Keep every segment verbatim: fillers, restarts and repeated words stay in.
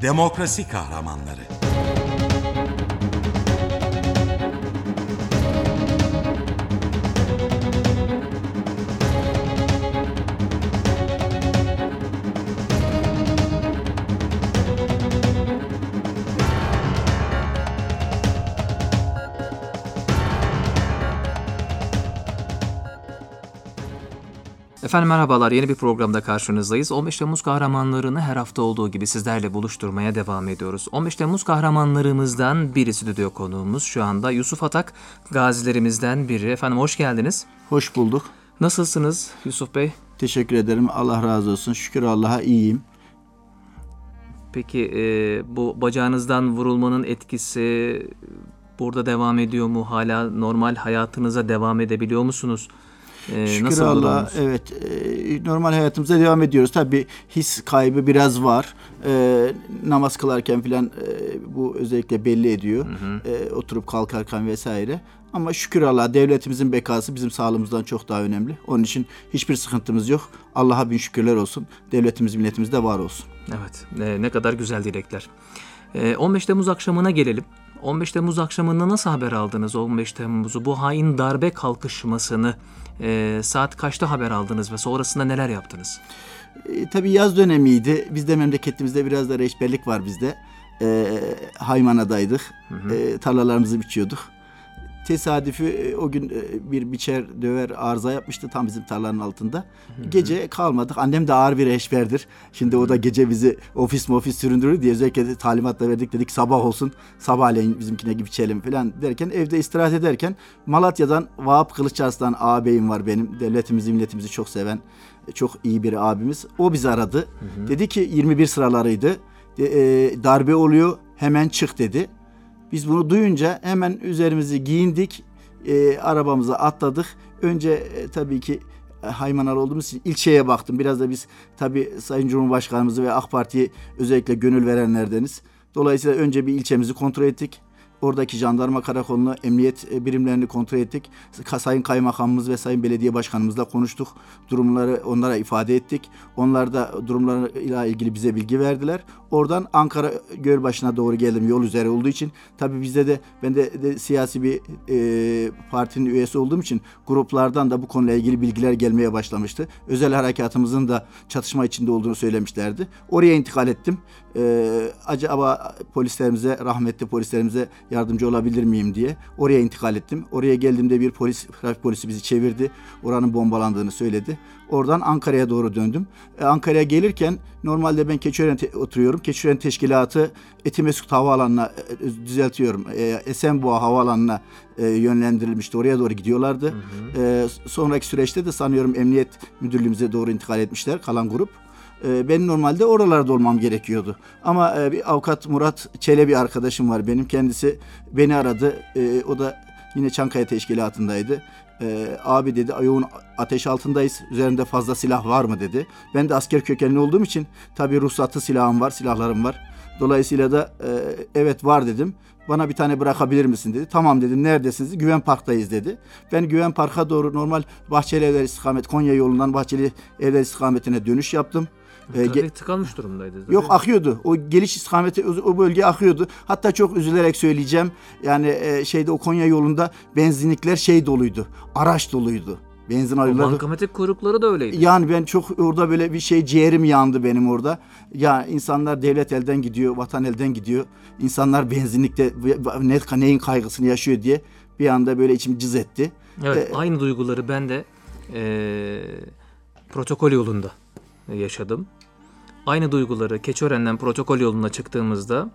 Demokrasi Kahramanları. Efendim merhabalar, yeni bir programda karşınızdayız. on beş Temmuz kahramanlarını her hafta olduğu gibi sizlerle buluşturmaya devam ediyoruz. on beş Temmuz kahramanlarımızdan biri stüdyo konuğumuz şu anda Yusuf Atak, gazilerimizden biri. Efendim hoş geldiniz. Hoş bulduk. Nasılsınız Yusuf Bey? Teşekkür ederim. Allah razı olsun. Şükür Allah'a iyiyim. Peki e, bu bacağınızdan vurulmanın etkisi burada devam ediyor mu? Hala normal hayatınıza devam edebiliyor musunuz? Ee, Şükür Allah'a, evet, e, normal hayatımıza devam ediyoruz. Tabii his kaybı biraz var. E, namaz kılarken falan e, bu özellikle belli ediyor. Hı hı. E, oturup kalkarken vesaire. Ama şükür Allah'a, devletimizin bekası bizim sağlığımızdan çok daha önemli. Onun için hiçbir sıkıntımız yok. Allah'a bin şükürler olsun. Devletimiz, milletimiz de var olsun. Evet, e, ne kadar güzel dilekler. E, on beş Temmuz akşamına gelelim. on beş Temmuz akşamında nasıl haber aldınız on beş Temmuz'u? Bu hain darbe kalkışmasını e, saat kaçta haber aldınız ve sonrasında neler yaptınız? E, tabii yaz dönemiydi. Biz de memleketimizde biraz da reçberlik var bizde. E, Haymana'daydık. Hı hı. E, tarlalarımızı biçiyorduk. Tesadüfi o gün bir biçer döver arıza yapmıştı tam bizim tarlanın altında. Hı hı. Gece kalmadık. Annem de ağır bir eşberdir. Şimdi o da gece bizi ofis mi ofis süründürür diye özellikle talimatla verdik, dedik sabah olsun. Sabahleyin bizimkine gibi biçelim falan derken evde istirahat ederken Malatya'dan Vahap Kılıçarslan ağabeyim var benim. Devletimizi, milletimizi çok seven, çok iyi bir abimiz. O bizi aradı. Hı hı. Dedi ki yirmi bir sıralarıydı. E, darbe oluyor, hemen çık dedi. Biz bunu duyunca hemen üzerimizi giyindik, e, arabamıza atladık. Önce e, tabii ki e, Haymanalı olduğumuz için ilçeye baktım. Biraz da biz tabii Sayın Cumhurbaşkanımızı ve AK Parti'ye özellikle gönül verenlerdeniz. Dolayısıyla önce bir ilçemizi kontrol ettik. Oradaki jandarma karakolunu, emniyet birimlerini kontrol ettik. Sayın Kaymakamımız ve Sayın Belediye Başkanımızla konuştuk. Durumları onlara ifade ettik. Onlar da durumlarıyla ilgili bize bilgi verdiler. Oradan Ankara Gölbaşı'na doğru geldim yol üzeri olduğu için. Tabii bizde de, ben de, de siyasi bir e, partinin üyesi olduğum için gruplardan da bu konuyla ilgili bilgiler gelmeye başlamıştı. Özel harekatımızın da çatışma içinde olduğunu söylemişlerdi. Oraya intikal ettim. E, acaba polislerimize, rahmetli polislerimize yardımcı olabilir miyim diye oraya intikal ettim. Oraya geldiğimde bir polis, trafik polisi bizi çevirdi. Oranın bombalandığını söyledi. Oradan Ankara'ya doğru döndüm. Ee, Ankara'ya gelirken normalde ben Keçiören'de oturuyorum. Keçiören Teşkilatı Etimesgut Havaalanı'na e, düzeltiyorum. E, Esenboğa Havaalanı'na e, yönlendirilmişti. Oraya doğru gidiyorlardı. Hı hı. E, sonraki süreçte de sanıyorum Emniyet Müdürlüğümüze doğru intikal etmişler kalan grup. Ben normalde oralarda olmam gerekiyordu. Ama bir avukat Murat Çelebi arkadaşım var benim. Kendisi beni aradı. O da yine Çankaya Teşkilatı'ndaydı. Abi dedi, yoğun ateş altındayız. Üzerinde fazla silah var mı dedi. Ben de asker kökenli olduğum için tabii ruhsatlı silahım var, silahlarım var. Dolayısıyla da evet var dedim. Bana bir tane bırakabilir misin dedi. Tamam dedim, neredesiniz? Güven Park'tayız dedi. Ben Güven Park'a doğru normal Bahçeli Evler istikamet, Konya yolundan Bahçeli Evler istikametine dönüş yaptım. Trafik ge- tıkanmış durumdaydı. Yok, akıyordu. O geliş istikameti, o bölge akıyordu. Hatta çok üzülerek söyleyeceğim. Yani e, şeyde o Konya yolunda benzinlikler şey doluydu. Araç doluydu. Benzin arıyorlardı. Bankamatik kuyrukları da öyleydi. Yani ben çok orada böyle bir şey, ciğerim yandı benim orada. Ya insanlar, devlet elden gidiyor, vatan elden gidiyor. İnsanlar benzinlikte ne, neyin kaygısını yaşıyor diye bir anda böyle içim cız etti. Evet, ee, aynı duyguları ben de e, protokol yolunda yaşadım. Aynı duyguları Keçiören'den protokol yoluna çıktığımızda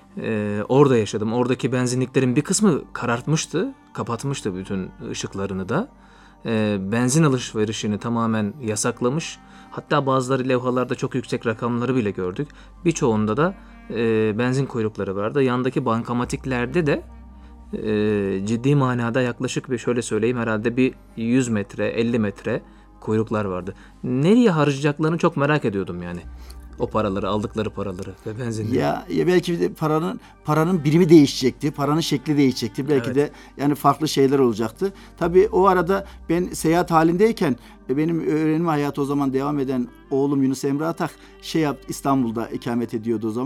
e, orada yaşadım. Oradaki benzinliklerin bir kısmı karartmıştı, kapatmıştı bütün ışıklarını da. E, benzin alışverişini tamamen yasaklamış. Hatta bazıları levhalarda çok yüksek rakamları bile gördük. Birçoğunda da e, benzin kuyrukları vardı. Yandaki bankamatiklerde de e, ciddi manada yaklaşık bir, şöyle söyleyeyim, herhalde bir yüz metre, elli metre kuyruklar vardı. Nereye harcayacaklarını çok merak ediyordum yani. O paraları, aldıkları paraları ve benzinleri. Ya, ya belki de paranın paranın birimi değişecekti. Paranın şekli değişecekti. Belki evet. de yani farklı şeyler olacaktı. Tabii o arada ben seyahat halindeyken benim öğrenim hayatı o zaman devam eden oğlum Yunus Emre Atak şey yaptı, İstanbul'da ikamet ediyordu o zaman.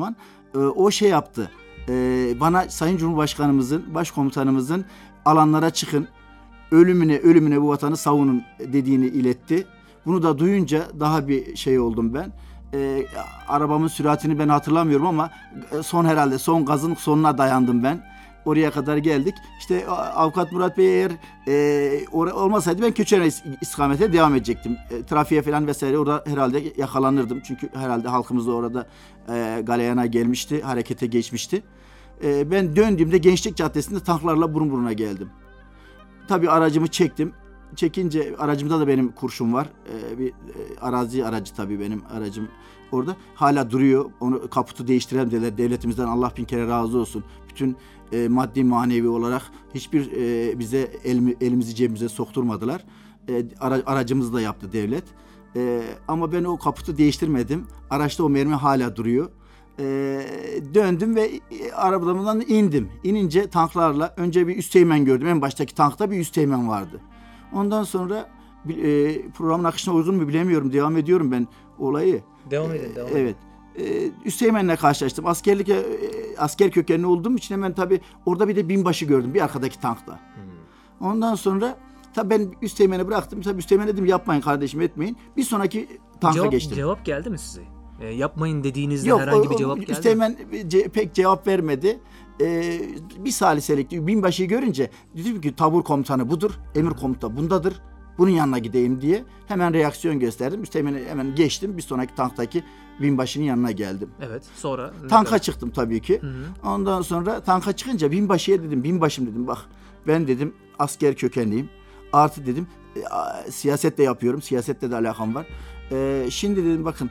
e, o şey yaptı. E, bana Sayın Cumhurbaşkanımızın, Başkomutanımızın alanlara çıkın, ölümüne ölümüne bu vatanı savunun dediğini iletti. Bunu da duyunca daha bir şey oldum ben. E, arabamın süratini ben hatırlamıyorum ama son herhalde son gazın sonuna dayandım ben. Oraya kadar geldik. İşte Avukat Murat Bey eğer e, olmasaydı ben Keçiören istikamete devam edecektim. E, trafiğe falan vesaire orada herhalde yakalanırdım. Çünkü herhalde halkımız da orada e, galeyana gelmişti, harekete geçmişti. E, ben döndüğümde Gençlik Caddesi'nde tanklarla burun buruna geldim. Tabii aracımı çektim. Çekince aracımda da benim kurşun var. Ee, bir e, arazi aracı tabii benim aracım orada. Hala duruyor. Onu kaputu değiştirelim dediler. Devletimizden Allah bin kere razı olsun. Bütün e, maddi manevi olarak hiçbir e, bize el, elimizi cebimize sokturmadılar. E, ara, aracımızı da yaptı devlet. E, ama ben o kaputu değiştirmedim. Araçta o mermi hala duruyor. E, döndüm ve e, arabamdan indim. İnince tanklarla önce bir üsteğmen gördüm. En baştaki tankta bir üsteğmen vardı. Ondan sonra e, programın akışına uygun mu bilemiyorum. Devam ediyorum ben olayı. Devam edin. Devam edin. Evet. E, Üsteğmen'le karşılaştım. Askerlik e, asker kökenli olduğum için hemen tabii orada bir de binbaşı gördüm bir arkadaki tankta. Hmm. Ondan sonra tabii ben Üsteğmen'i bıraktım. Tabii Üsteğmen dedim yapmayın kardeşim etmeyin. Bir sonraki tanka cevap, geçtim. Cevap geldi mi size? E, yapmayın dediğinizde Yok, herhangi o, bir cevap geldi Üsteğmen mi? ce, pek cevap vermedi. Ee, bir saliselik binbaşıyı görünce dedim ki tabur komutanı budur, emir komuta bundadır. Bunun yanına gideyim diye hemen reaksiyon gösterdim. Üsteğmen'i hemen geçtim. Bir sonraki tanktaki binbaşının yanına geldim. Evet, sonra? Tanka çıktım tabii ki. Hı hı. Ondan sonra tanka çıkınca binbaşıya dedim, binbaşım dedim bak ben dedim asker kökenliyim. Artı dedim e, siyaset de yapıyorum, siyasetle de alakam var. E, şimdi dedim bakın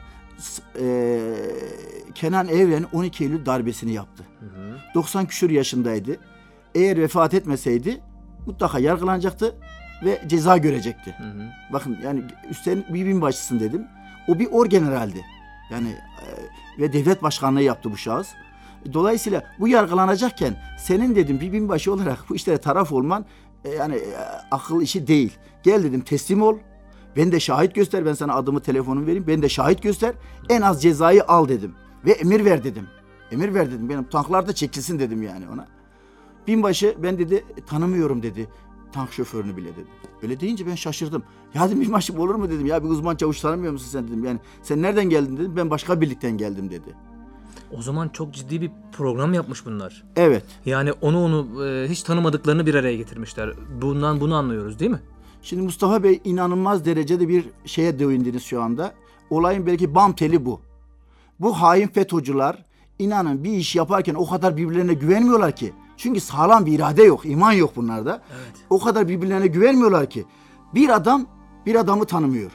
e, Kenan Evren on iki Eylül darbesini yaptı. Hı hı. doksan küsur yaşındaydı. Eğer vefat etmeseydi mutlaka yargılanacaktı ve ceza görecekti. Hı hı. Bakın yani üstelik bir binbaşısın dedim. O bir orgeneraldi. Yani e, ve devlet başkanlığı yaptı bu şahıs. Dolayısıyla bu yargılanacakken senin dedim bir binbaşı olarak bu işlere taraf olman e, yani e, akıl işi değil. Gel dedim teslim ol. Ben de şahit göster. Ben sana adımı telefonumu vereyim. Ben de şahit göster. En az cezayı al dedim. Ve emir ver dedim. Emir ver dedim. Benim tanklarda çekilsin dedim yani ona. Binbaşı ben dedi tanımıyorum dedi. Tank şoförünü bile dedi. Öyle deyince ben şaşırdım. Ya dedim binbaşım olur mu dedim. Ya bir uzman çavuş tanımıyor musun sen dedim. Yani sen nereden geldin dedim. Ben başka birlikten geldim dedi. O zaman çok ciddi bir program yapmış bunlar. Evet. Yani onu onu e, hiç tanımadıklarını bir araya getirmişler. Bundan bunu anlıyoruz değil mi? Şimdi Mustafa Bey inanılmaz derecede bir şeye değindiniz şu anda. Olayın belki bam teli bu. Bu hain FETÖ'cüler inanın bir iş yaparken o kadar birbirlerine güvenmiyorlar ki. Çünkü sağlam bir irade yok, iman yok bunlarda. Evet. O kadar birbirlerine güvenmiyorlar ki. Bir adam bir adamı tanımıyor.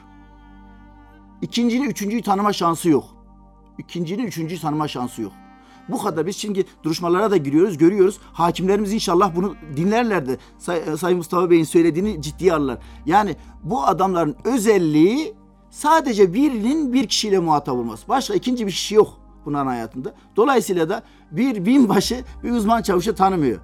İkincini, üçüncüyü tanıma şansı yok. İkincini, üçüncüyü tanıma şansı yok. Bu kadar. Biz şimdi duruşmalara da giriyoruz, görüyoruz. Hakimlerimiz inşallah bunu dinlerler de Say- Sayın Mustafa Bey'in söylediğini ciddiye alırlar. Yani bu adamların özelliği sadece birinin bir kişiyle muhatap olması. Başka ikinci bir kişi yok bunların hayatında. Dolayısıyla da bir binbaşı bir uzman çavuşu tanımıyor.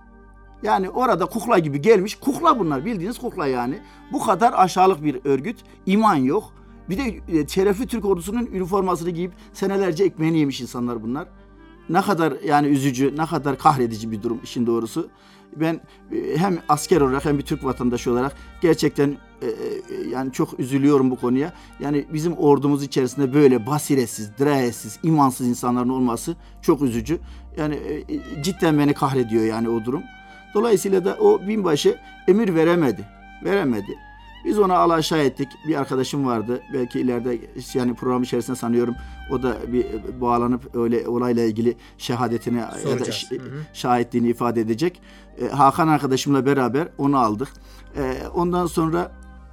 Yani orada kukla gibi gelmiş. Kukla bunlar, bildiğiniz kukla yani. Bu kadar aşağılık bir örgüt. İman yok. Bir de şerefli Türk ordusunun üniformasını giyip senelerce ekmeğini yemiş insanlar bunlar. Ne kadar yani üzücü, ne kadar kahredici bir durum işin doğrusu. Ben hem asker olarak hem bir Türk vatandaşı olarak gerçekten e, yani çok üzülüyorum bu konuya. Yani bizim ordumuz içerisinde böyle basiretsiz, direyetsiz, imansız insanların olması çok üzücü. Yani e, cidden beni kahrediyor yani o durum. Dolayısıyla da o binbaşı emir veremedi. Veremedi. Biz ona alaşağı ettik. Bir arkadaşım vardı. Belki ileride yani program içerisinde sanıyorum o da bir bağlanıp öyle olayla ilgili şehadetini ya da ş- şahitliğini ifade edecek. Ee, Hakan arkadaşımla beraber onu aldık. Ee, ondan sonra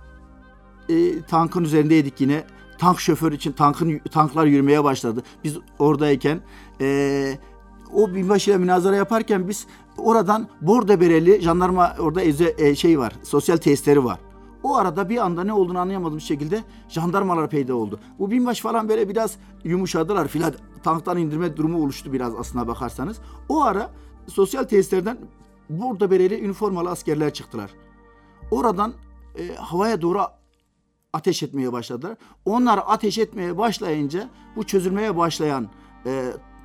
e, tankın üzerindeydik yine. Tank şoförü için tankın tanklar yürümeye başladı. Biz oradayken e, o binbaşıyla münazara yaparken biz oradan bordo bereli jandarma orada e, şey var. Sosyal tesisleri var. O arada bir anda ne olduğunu anlayamadığım şekilde jandarmalar peyda oldu. Bu binbaşı falan böyle biraz yumuşadılar filan. Tanktan indirme durumu oluştu biraz aslına bakarsanız. O ara sosyal tesislerden burada bereli üniformalı askerler çıktılar. Oradan e, havaya doğru ateş etmeye başladılar. Onlar ateş etmeye başlayınca bu çözülmeye başlayan e,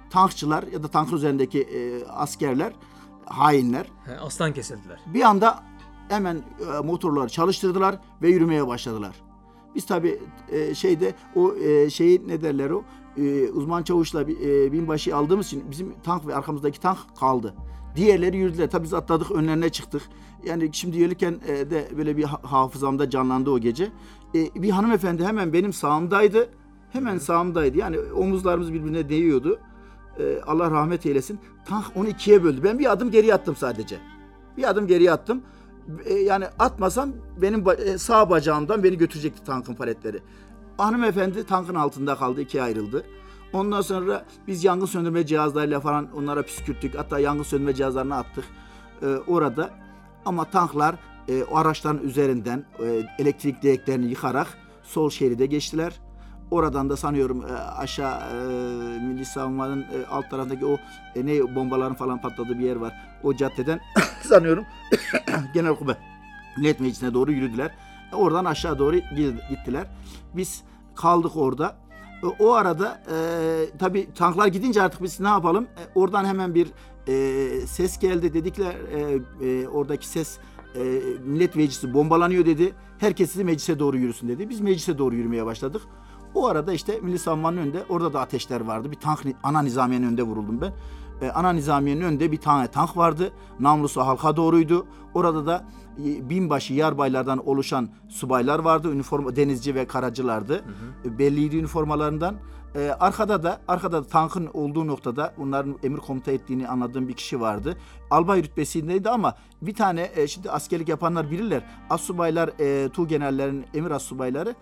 tankçılar ya da tankın üzerindeki e, askerler, hainler He, aslan kesildiler. bir anda hemen e, motorları çalıştırdılar ve yürümeye başladılar. Biz tabii e, şeyde o e, şeyi ne derler o e, uzman çavuşla e, binbaşı aldığımız için bizim tank ve arkamızdaki tank kaldı. Diğerleri yürüdüler. Tabii biz atladık, önlerine çıktık. Yani şimdi yürürken e, de böyle bir ha- hafızamda canlandı o gece. E, bir hanımefendi hemen benim sağımdaydı. Hemen sağımdaydı. Yani omuzlarımız birbirine değiyordu. E, Allah rahmet eylesin. Tank onu ikiye böldü. Ben bir adım geriye attım sadece. Bir adım geriye attım. E, yani atmasam benim ba- e, sağ bacağımdan beni götürecekti tankın paletleri. Hanımefendi tankın altında kaldı, ikiye ayrıldı. Ondan sonra biz yangın söndürme cihazlarıyla falan onlara püskürttük. Hatta yangın söndürme cihazlarını attık e, orada. Ama tanklar e, o araçların üzerinden e, elektrik direklerini yıkarak sol şeride geçtiler. Oradan da sanıyorum e, aşağı e, Milli Savunma'nın e, alt tarafındaki o e, ne bombaların falan patladığı bir yer var. O caddeden sanıyorum Genelkurmay Millet Meclisi'ne doğru yürüdüler. E, oradan aşağı doğru gittiler. Biz kaldık orada. E, o arada e, tabii tanklar gidince artık biz ne yapalım? E, oradan hemen bir e, ses geldi. Dedikler e, e, oradaki ses e, Millet Meclisi bombalanıyor dedi. Herkes sizi meclise doğru yürüsün dedi. Biz meclise doğru yürümeye başladık. O arada işte Milli Savunma'nın önünde orada da ateşler vardı. Bir tank, ana nizamiyenin önünde vuruldum ben. Ee, ana nizamiyenin önünde bir tane tank vardı. Namlusu halka doğruydu. Orada da e, binbaşı yarbaylardan oluşan subaylar vardı. Üniforma denizci ve karacılardı. Hı hı. E, belliydi üniformalarından. Ee, arkada da arkada da tankın olduğu noktada bunların emir komuta ettiğini anladığım bir kişi vardı. Albay rütbesindeydi ama bir tane e, şimdi askerlik yapanlar bilirler. Astsubaylar, e, tuğgenerlerin emir astsubayları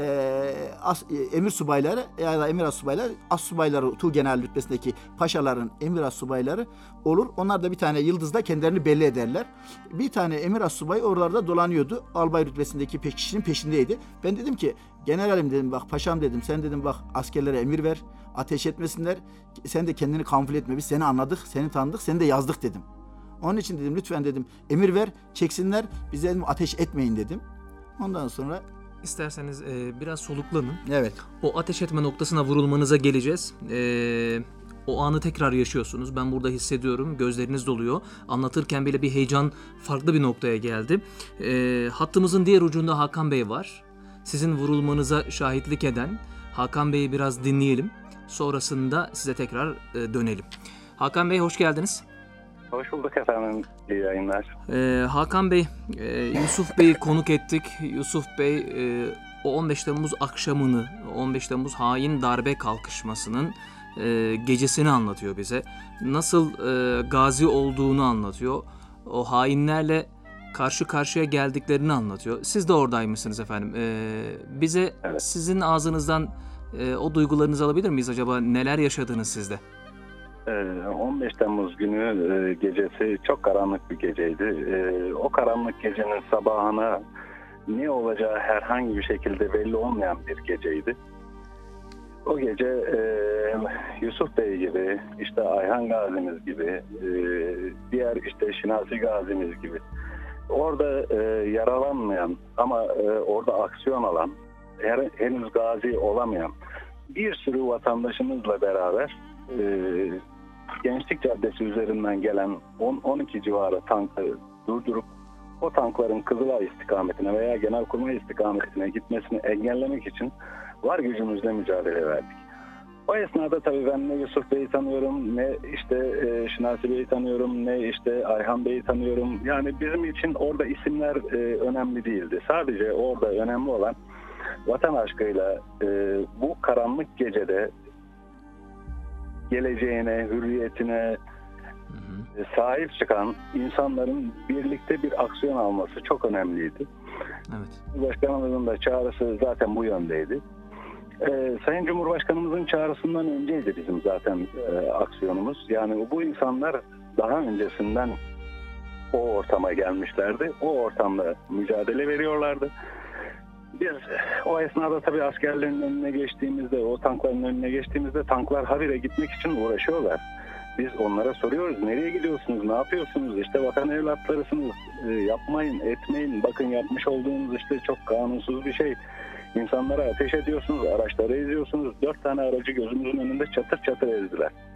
e, as, e, emir subayları ya da emir astsubayları astsubayları tuğgeneral rütbesindeki paşaların emir astsubayları olur. Onlar da bir tane yıldızla kendilerini belli ederler. Bir tane emir astsubay oralarda dolanıyordu. Albay rütbesindeki kişinin peşindeydi. Ben dedim ki generalim dedim, bak paşam dedim, sen dedim bak askerlere emir ver, ateş etmesinler, sen de kendini kamufle etme, biz seni anladık, seni tanıdık, seni de yazdık dedim. Onun için dedim lütfen dedim emir ver, çeksinler, bize dedim ateş etmeyin dedim. Ondan sonra İsterseniz e, biraz soluklanın. evet. O ateş etme noktasına vurulmanıza geleceğiz. E, o anı tekrar yaşıyorsunuz. Ben burada hissediyorum. Gözleriniz doluyor. Anlatırken bile bir heyecan farklı bir noktaya geldi. E, hattımızın diğer ucunda Hakan Bey var. Sizin vurulmanıza şahitlik eden Hakan Bey'i biraz dinleyelim. Sonrasında size tekrar e, dönelim. Hakan Bey hoş geldiniz. Hoş bulduk efendim. İyi yayınlar. Ee, Hakan Bey, e, Yusuf Bey'i konuk ettik. Yusuf Bey e, o on beş Temmuz akşamını, on beş Temmuz hain darbe kalkışmasının e, gecesini anlatıyor bize. Nasıl e, gazi olduğunu anlatıyor. O hainlerle karşı karşıya geldiklerini anlatıyor. Siz de oradaymışsınız efendim. E, bize Evet. sizin ağzınızdan e, o duygularınızı alabilir miyiz acaba? Neler yaşadınız sizde? on beş Temmuz günü gecesi çok karanlık bir geceydi. O karanlık gecenin sabahına ne olacağı herhangi bir şekilde belli olmayan bir geceydi. O gece Yusuf Bey gibi, işte Ayhan Gazimiz gibi, diğer işte Şinasi Gazimiz gibi orada yaralanmayan ama orada aksiyon alan, henüz gazi olamayan bir sürü vatandaşımızla beraber Gençlik Caddesi üzerinden gelen on on iki civarı tankı durdurup o tankların Kızılay istikametine veya Genelkurmay istikametine gitmesini engellemek için var gücümüzle mücadele verdik. O esnada tabii ben ne Yusuf Bey'i tanıyorum, ne işte e, Şinasi Bey'i tanıyorum, ne işte Ayhan Bey'i tanıyorum. Yani bizim için orada isimler e, önemli değildi. Sadece orada önemli olan vatan aşkıyla e, bu karanlık gecede geleceğine, hürriyetine hı hı. sahip çıkan insanların birlikte bir aksiyon alması çok önemliydi. Evet. Başkanımızın da çağrısı zaten bu yöndeydi. Ee, Sayın Cumhurbaşkanımızın çağrısından önceydi bizim zaten e, aksiyonumuz. Yani bu insanlar daha öncesinden o ortama gelmişlerdi. O ortamda mücadele veriyorlardı. Biz o esnada tabii askerlerin önüne geçtiğimizde, o tankların önüne geçtiğimizde tanklar habire gitmek için uğraşıyorlar. Biz onlara soruyoruz, nereye gidiyorsunuz, ne yapıyorsunuz, işte vatan evlatlarısınız, e, yapmayın, etmeyin, bakın yapmış olduğunuz işte çok kanunsuz bir şey. İnsanlara ateş ediyorsunuz, araçları eziyorsunuz, dört tane aracı gözümüzün önünde çatır çatır ezdiler.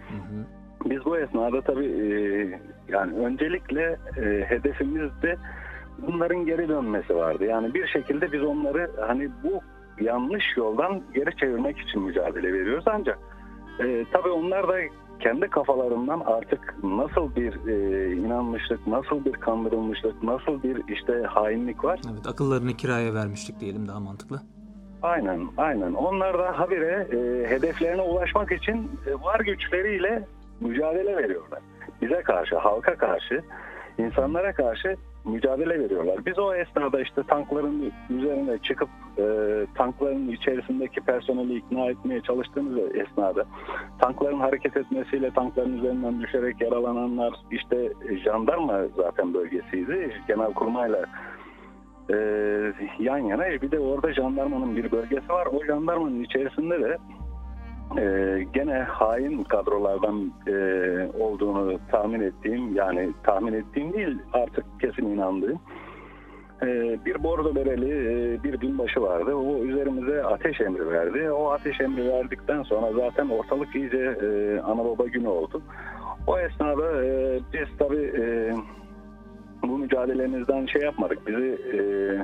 Biz bu esnada tabii e, yani öncelikle e, hedefimizde bunların geri dönmesi vardı. Yani bir şekilde biz onları hani bu yanlış yoldan geri çevirmek için mücadele veriyoruz. Ancak e, tabii onlar da kendi kafalarından artık nasıl bir e, inanmışlık, nasıl bir kandırılmışlık, nasıl bir işte hainlik var. Evet, akıllarını kiraya vermiştik diyelim, daha mantıklı. Aynen, aynen. Onlar da habire e, hedeflerine ulaşmak için e, var güçleriyle mücadele veriyorlar. Bize karşı, halka karşı, insanlara karşı mücadele veriyorlar. Biz o esnada işte tankların üzerine çıkıp e, tankların içerisindeki personeli ikna etmeye çalıştığımız esnada tankların hareket etmesiyle tankların üzerinden düşerek yaralananlar, işte jandarma zaten bölgesiydi. Genelkurmayla e, yan yana, bir de orada jandarmanın bir bölgesi var. O jandarmanın içerisinde de Ee, gene hain kadrolardan e, olduğunu tahmin ettiğim, yani tahmin ettiğim değil artık kesin inandığım e, bir bordo bereli e, bir binbaşı vardı. O üzerimize ateş emri verdi. O ateş emri verdikten sonra zaten ortalık iyice e, ana baba günü oldu. O esnada e, biz tabii e, bu mücadelemizden şey yapmadık. Bizi e,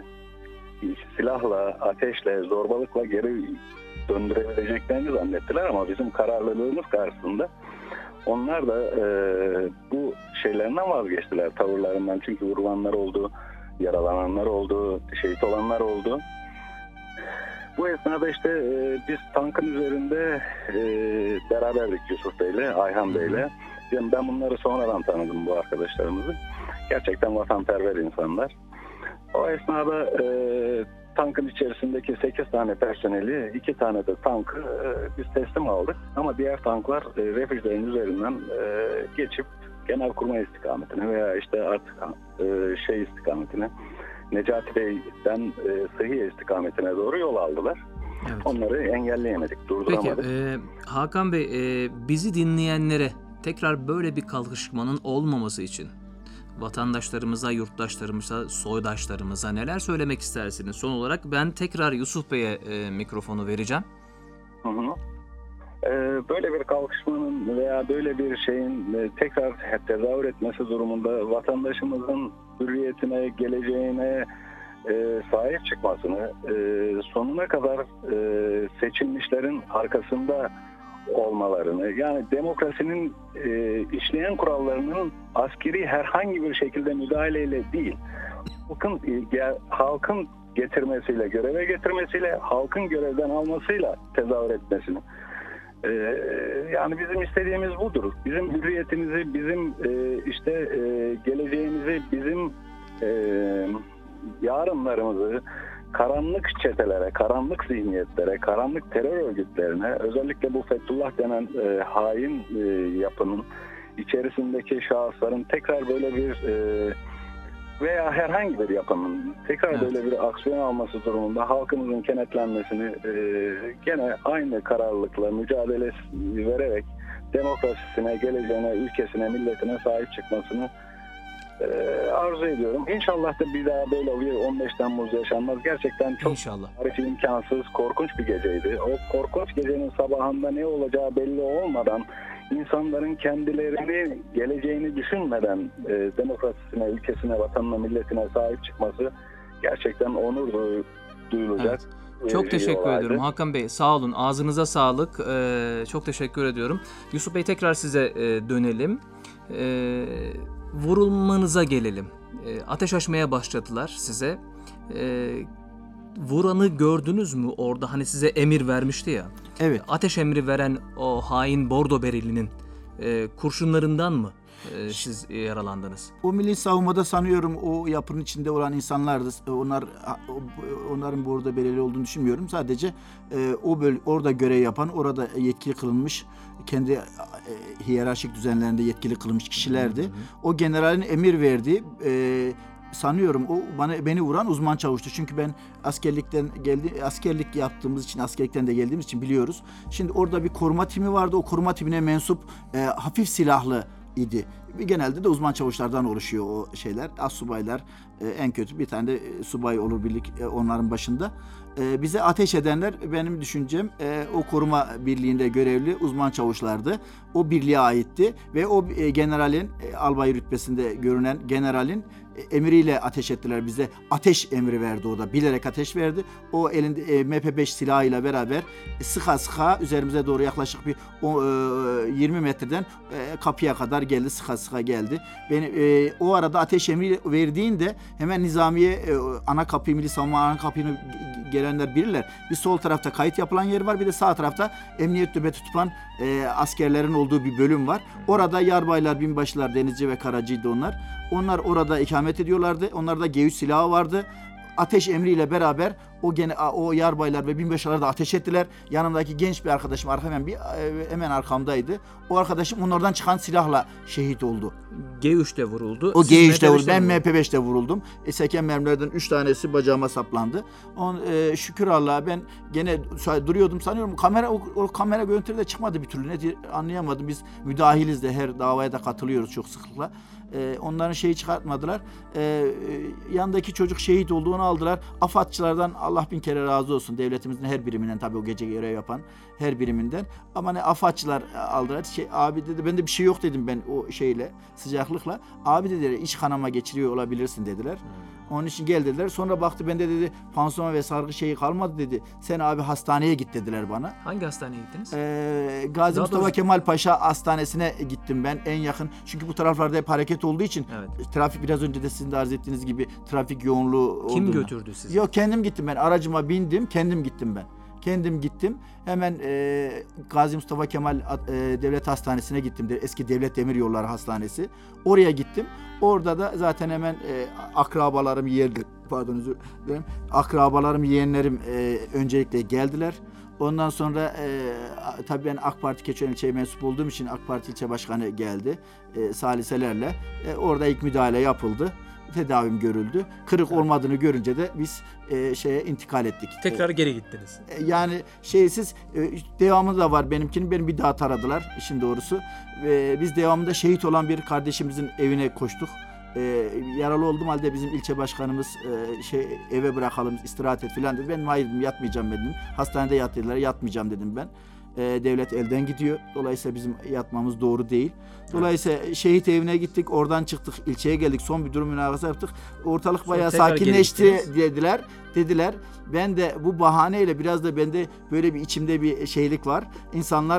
silahla, ateşle, zorbalıkla geri döndürebileceklerini zannettiler ama bizim kararlılığımız karşısında onlar da e, bu şeylerinden vazgeçtiler, tavırlarından. Çünkü vurulanlar oldu, yaralananlar oldu, şehit olanlar oldu. Bu esnada işte e, biz tankın üzerinde e, beraberdik Yusuf Bey'le, Ayhan Bey'le. Yani ben bunları sonradan tanıdım, bu arkadaşlarımızı. Gerçekten vatanperver insanlar. O esnada e, tankın içerisindeki sekiz tane personeli, iki tane de tankı e, biz teslim aldık. Ama diğer tanklar e, refüjlerin üzerinden e, geçip Genelkurmay istikametine veya işte artık e, şey istikametine, Necati Bey'den e, Sıhhiye istikametine doğru yol aldılar. Evet. Onları engelleyemedik, durduramadık. Peki e, Hakan Bey, e, bizi dinleyenlere tekrar böyle bir kalkışmanın olmaması için vatandaşlarımıza, yurttaşlarımıza, soydaşlarımıza neler söylemek istersiniz? Son olarak ben tekrar Yusuf Bey'e e, mikrofonu vereceğim. Hı hı. Ee, böyle bir kalkışmanın veya böyle bir şeyin e, tekrar tezahür etmesi durumunda vatandaşımızın hürriyetine, geleceğine e, sahip çıkmasını, e, sonuna kadar e, seçilmişlerin arkasında olmalarını, yani demokrasinin e, işleyen kurallarının askeri herhangi bir şekilde müdahaleyle değil, halkın, e, halkın getirmesiyle, göreve getirmesiyle, halkın görevden almasıyla tezahür etmesini. E, yani bizim istediğimiz budur. Bizim hürriyetimizi, bizim e, işte e, geleceğimizi, bizim e, yarınlarımızı karanlık çetelere, karanlık zihniyetlere, karanlık terör örgütlerine, özellikle bu Fethullah denen e, hain e, yapının içerisindeki şahısların tekrar böyle bir e, veya herhangi bir yapının tekrar evet. böyle bir aksiyon alması durumunda halkımızın kenetlenmesini e, gene aynı kararlılıkla mücadele vererek demokrasisine, geleceğine, ülkesine, milletine sahip çıkmasını Ee, arzu ediyorum. İnşallah da bir daha böyle oluyor. on beş Temmuz yaşanmaz. Gerçekten çok tarifi imkansız, korkunç bir geceydi. O korkunç gecenin sabahında ne olacağı belli olmadan, insanların kendilerini, geleceğini düşünmeden e, demokrasisine, ülkesine, vatanına, milletine sahip çıkması gerçekten onur duyulacak. Evet. Çok teşekkür olaydı. ediyorum Hakan Bey. Sağ olun. Ağzınıza sağlık. Ee, çok teşekkür ediyorum. Yusuf Bey, tekrar size e, dönelim. Ee, vurulmanıza gelelim. E, ateş açmaya başladılar size. E, vuranı gördünüz mü orada? Hani size emir vermişti ya. Evet. Ateş emri veren o hain bordo berelinin e, kurşunlarından mı e, siz yaralandınız? O milli savunmada sanıyorum o yapının içinde olan insanlardı. Onlar onların bordo bereli olduğunu düşünmüyorum. Sadece e, o böl orada görev yapan, orada yetkili kılınmış, kendi e, hiyerarşik düzenlerinde yetkili kılınmış kişilerdi. Hı hı. O generalin emir verdiği e, sanıyorum o bana beni vuran uzman çavuştu. Çünkü ben askerlikten geldi askerlik yaptığımız için, askerlikten de geldiğimiz için biliyoruz. Şimdi orada bir koruma timi vardı. O koruma timine mensup e, hafif silahlı idi. genelde de uzman çavuşlardan oluşuyor o şeyler. Astsubaylar e, en kötü bir tane de e, subay olur birlik e, onların başında. E, bize ateş edenler benim düşüncem e, o koruma birliğinde görevli uzman çavuşlardı. O birliğe aitti ve o e, generalin e, albay rütbesinde görünen generalin e, emriyle ateş ettiler bize. Ateş emri verdi o da. Bilerek ateş verdi. O elinde e, M P beş silahıyla beraber e, sıka sıka üzerimize doğru yaklaşık bir o, e, yirmi metreden e, kapıya kadar geldi. Sıka sıka geldi. Beni e, o arada ateş emri verdiğinde hemen Nizamiye e, ana kapıyı, Milli Savunma ana kapını gelenler bilirler. Bir sol tarafta kayıt yapılan yer var. Bir de sağ tarafta emniyet nöbeti tutan e, askerlerin olduğu bir bölüm var. Orada yarbaylar, binbaşılar, denizci ve karacıydı onlar. Onlar orada ikamet ediyorlardı. Onlarda G üç silahı vardı. Ateş emriyle beraber o gene o yarbaylar ve binbaşılar da ateş ettiler. Yanımdaki genç bir arkadaşım arka hemen bir hemen arkamdaydı. O arkadaşım onlardan çıkan silahla şehit oldu. G üç'te vuruldu. O G üç'te vuruldu. Ben vuruldu. M P beş'te vuruldum. E, seken mermilerden üç tanesi bacağıma saplandı. On, e, şükür Allah'a ben gene duruyordum sanıyorum. Kamera o, o kamera görüntüleri de çıkmadı bir türlü. Ne diye anlayamadım. Biz müdahiliz de her davaya da katılıyoruz çok sıklıkla. E, onların şeyi çıkartmadılar. E, e, yandaki çocuk şehit olduğunu aldılar. AFAD'çılardan Allah bin kere razı olsun. Devletimizin her biriminden tabii o gece görev yapan her biriminden. Ama ne AFAD'çılar aldılar. Şey, abi dedi bende bir şey yok dedim ben o şeyle sıcaklıkla. Abi dediler iç kanama geçiriyor olabilirsin dediler. Hmm. Onun için gel dediler. Sonra baktı bende dedi pansuman ve sargı şeyi kalmadı dedi. Sen abi hastaneye git dediler bana. Hangi hastaneye gittiniz? Ee, Gazi Daha Mustafa doğrusu... Kemal Paşa Hastanesi'ne gittim ben en yakın. Çünkü bu taraflarda hep hareket olduğu için evet. Trafik biraz önce de sizin de arz ettiğiniz gibi trafik yoğunluğu Kim olduğunu. götürdü sizi? Yok kendim gittim ben. Aracıma bindim. Kendim gittim ben. Kendim gittim. Hemen e, Gazi Mustafa Kemal e, Devlet Hastanesi'ne gittim. Eski Devlet Demiryolları Hastanesi. Oraya gittim. Orada da zaten hemen e, akrabalarım, yeğenlerim, pardon özür dilerim. Akrabalarım, yeğenlerim e, öncelikle geldiler. Ondan sonra e, tabii ben AK Parti Keçiören ilçeye mensup olduğum için AK Parti ilçe başkanı geldi. E, saliselerle. E, orada ilk müdahale yapıldı. Tedavim görüldü. Kırık evet. olmadığını görünce de biz e, şeye intikal ettik. Tekrar geri gittiniz. E, yani şeysiz e, devamı da var benimkinin. Beni bir daha taradılar işin doğrusu. E, biz devamında şehit olan bir kardeşimizin evine koştuk. E, yaralı olduğum halde bizim ilçe başkanımız e, şey eve bırakalım istirahat et filan dedi. Ben hayır dedim yatmayacağım dedim. Hastanede yat dediler yatmayacağım dedim ben. E, devlet elden gidiyor. Dolayısıyla bizim yatmamız doğru değil. Dolayısıyla evet. şehit evine gittik. Oradan çıktık. İlçeye geldik. Son bir durum münakaşası yaptık. Ortalık Sonra bayağı sakinleşti dediler. Dediler. Ben de bu bahaneyle biraz da bende böyle bir içimde bir şeylik var. İnsanlar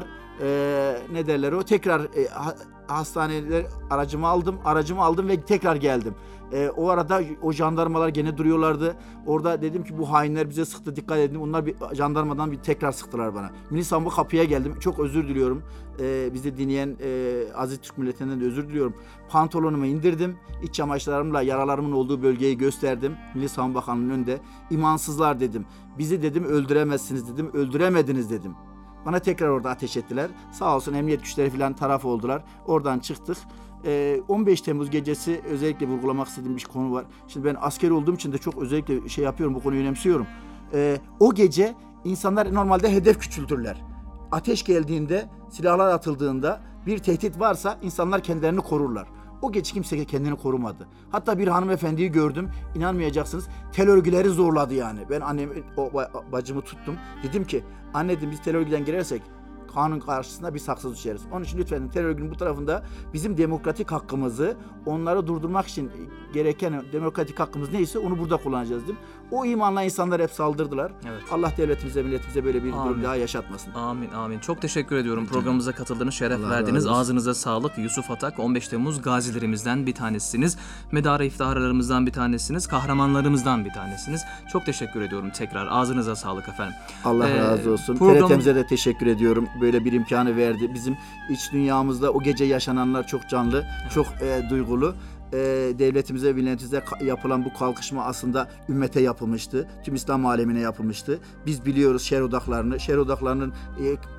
e, ne derler o tekrar e, hastaneler aracımı aldım. Aracımı aldım ve tekrar geldim. E, o arada o jandarmalar gene duruyorlardı. Orada dedim ki bu hainler bize sıktı dikkat edin. Onlar bir jandarmadan bir tekrar sıktılar bana. Milli Savunma kapıya geldim. Çok özür diliyorum. E, bizi dinleyen e, aziz Türk milletinden de özür diliyorum. Pantolonumu indirdim. İç çamaşırlarımla yaralarımın olduğu bölgeyi gösterdim. Milli Savunma Bakanlığı'nın önünde. İmansızlar dedim. Bizi dedim öldüremezsiniz dedim. Öldüremediniz dedim. Bana tekrar orada ateş ettiler. Sağ olsun emniyet güçleri falan taraf oldular. Oradan çıktık. Ee, on beş Temmuz gecesi özellikle vurgulamak istediğim bir konu var. Şimdi ben asker olduğum için de çok özellikle şey yapıyorum, bu konuyu önemsiyorum. Ee, o gece insanlar normalde hedef küçültürler. Ateş geldiğinde, silahlar atıldığında bir tehdit varsa insanlar kendilerini korurlar. O gece kimse kendini korumadı. Hatta bir hanımefendiyi gördüm. İnanmayacaksınız. Tel örgüleri zorladı yani. Ben annemi, o bacımı tuttum. Dedim ki anne dedim biz tel örgüden girersek kanun karşısında bir saksız düşeriz. Onun için lütfen terör örgütünün bu tarafında bizim demokratik hakkımızı onları durdurmak için gereken demokratik hakkımız neyse onu burada kullanacağız dedim. O imanla insanlar hep saldırdılar. Evet. Allah devletimize, milletimize böyle bir amin. Durum daha yaşatmasın. Amin, amin. Çok teşekkür ediyorum. Programımıza katıldığınız, şeref Allah verdiniz. Ağzınıza sağlık. Yusuf Atak, on beş Temmuz gazilerimizden bir tanesiniz. Medar-ı iftiharlarımızdan bir tanesiniz. Kahramanlarımızdan bir tanesiniz. Çok teşekkür ediyorum tekrar. Ağzınıza sağlık efendim. Allah ee, razı olsun. Program... T R T'mize de teşekkür ediyorum. Böyle bir imkanı verdi. Bizim iç dünyamızda o gece yaşananlar çok canlı, evet. çok e, duygulu. E, devletimize, milletimize yapılan bu kalkışma aslında ümmete yapılmıştı. Tüm İslam alemine yapılmıştı. Biz biliyoruz şer odaklarını. Şer odaklarının e,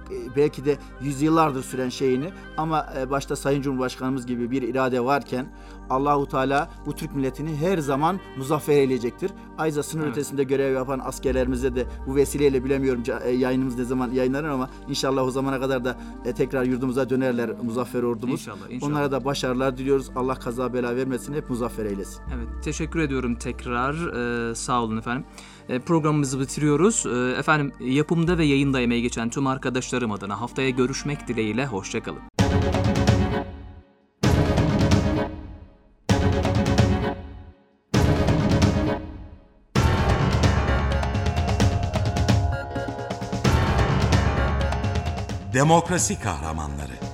belki de yüzyıllardır süren şeyini ama başta Sayın Cumhurbaşkanımız gibi bir irade varken Allahu Teala bu Türk milletini her zaman muzaffer eylecektir. Ayrıca sınır evet. ötesinde görev yapan askerlerimize de bu vesileyle bilemiyorum yayınımız ne zaman yayınlanır ama inşallah o zamana kadar da tekrar yurdumuza dönerler muzaffer ordumuz. İnşallah, inşallah. Onlara da başarılar diliyoruz. Allah kaza bela vermesin. Hep muzaffer eylesin. Evet, teşekkür ediyorum tekrar. Ee, sağ olun efendim. Ee, programımızı bitiriyoruz. Ee, efendim yapımda ve yayında emeği geçen tüm arkadaşlarım adına haftaya görüşmek dileğiyle. Hoşçakalın. Demokrasi Kahramanları.